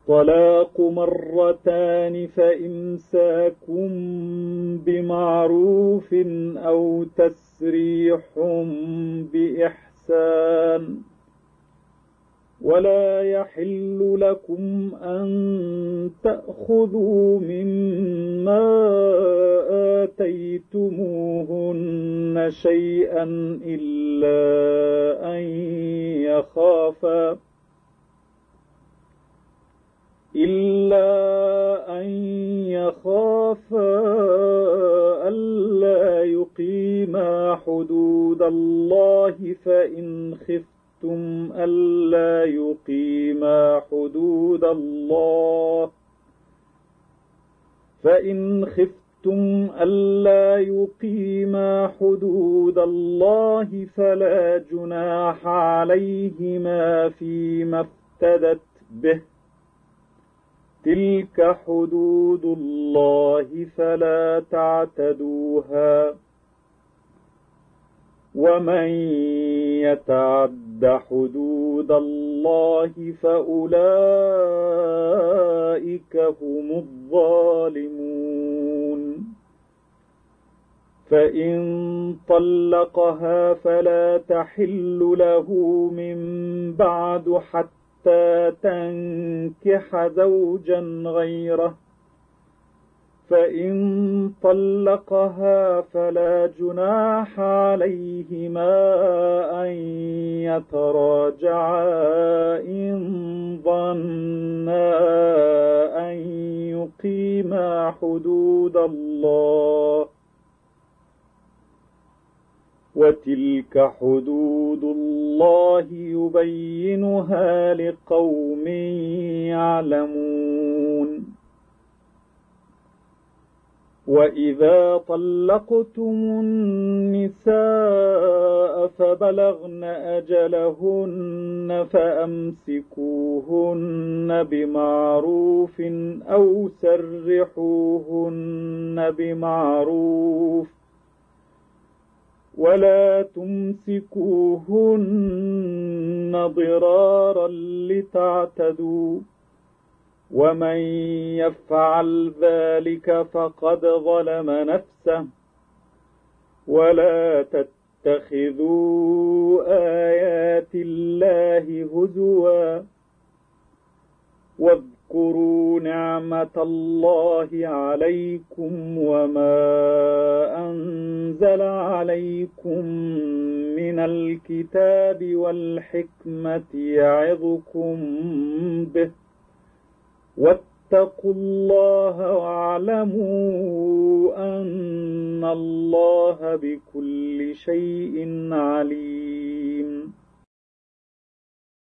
الطلاق مرتان فإمساك بمعروف أو تسريح بإحسان. ولا يحل لكم أن تأخذوا مما آتيتموهن شيئا إلا أن يخافا ألا يقيما حدود الله. فإن خفتم ألا يقيما حدود الله فلا جناح عليهما فيما افتدت به. تلك حدود الله فلا تعتدوها. ومن يتعد حدود الله فأولئك هم الظالمون. فإن طلقها فلا تحل له من بعد حتى تنكح زوجا غيره. فإن طلقها فلا جناح عليهما أن يتراجعا إن ظنا أن يقيما حدود الله. وتلك حدود الله يبينها لقوم يعلمون. وإذا طلقتم النساء فبلغن أجلهن فأمسكوهن بمعروف أو سرحوهن بمعروف ولا تمسكوهن ضرارا لتعتدوا. ومن يفعل ذلك فقد ظلم نفسه. ولا تتخذوا آيات الله هزوا. واذكروا نعمة الله عليكم وما أنزل عليكم من الكتاب والحكمة يعظكم به. واتقوا الله واعلموا أن الله بكل شيء عليم.